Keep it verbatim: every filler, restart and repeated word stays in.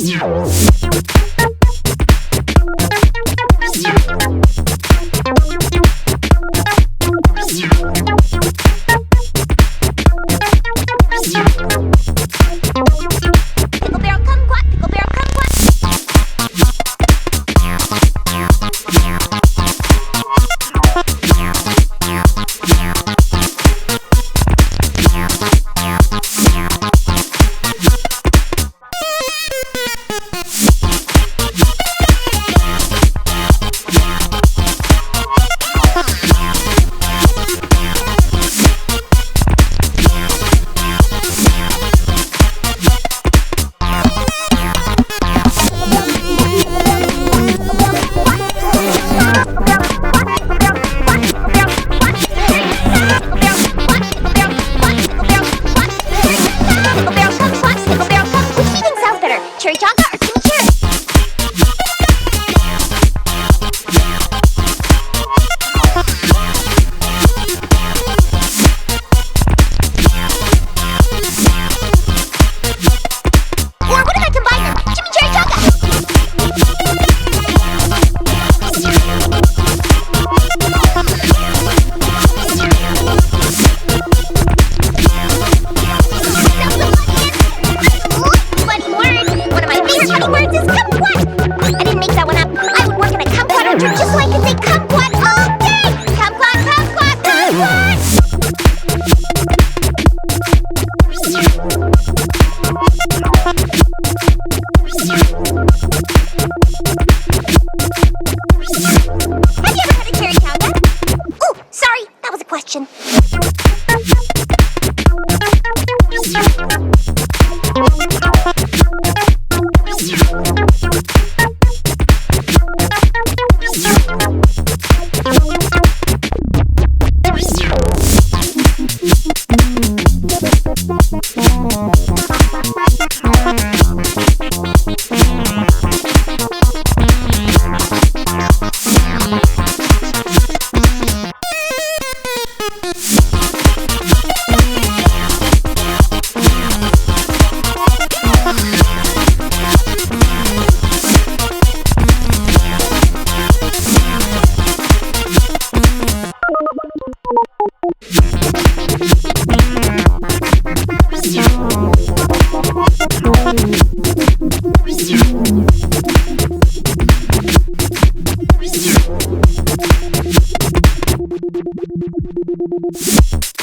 Cherry chocolate or cream cheer? Or what if I combine them? Jimmy Cherry chocolate! Funny word! One of my favorite funny words is kumquat! I didn't make that one up. I would work in a kumquat orchard just so I could say kumquat all day! Kumquat, kumquat, kumquat! Have you ever had a cherry chocolate? Ooh, sorry, that was a question. You